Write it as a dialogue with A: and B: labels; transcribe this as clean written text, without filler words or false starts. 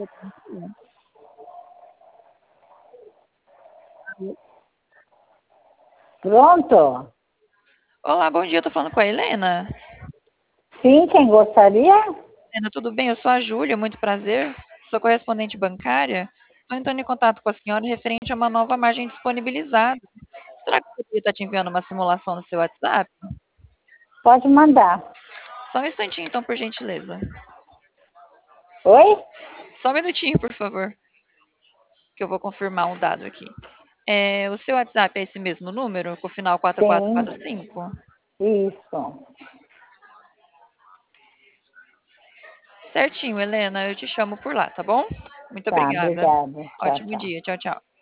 A: Pronto?
B: Olá, bom dia. Eu tô falando com a Helena.
A: Sim, quem gostaria?
B: Helena, tudo bem? Eu sou a Júlia, muito prazer. Sou correspondente bancária. Estou entrando em contato com a senhora referente a uma nova margem disponibilizada. Será que eu poderia estar te enviando uma simulação no seu WhatsApp?
A: Pode mandar.
B: Só um instantinho, então, por gentileza.
A: Oi?
B: Só um minutinho, por favor, que eu vou confirmar um dado aqui. O seu WhatsApp é esse mesmo número, com o final
A: Sim,
B: 4445?
A: isso.
B: Certinho, Helena. Eu te chamo por lá, tá bom? Muito
A: Tá,
B: obrigada.
A: obrigada. Tchau,
B: Ótimo
A: tchau.
B: dia. Tchau, tchau.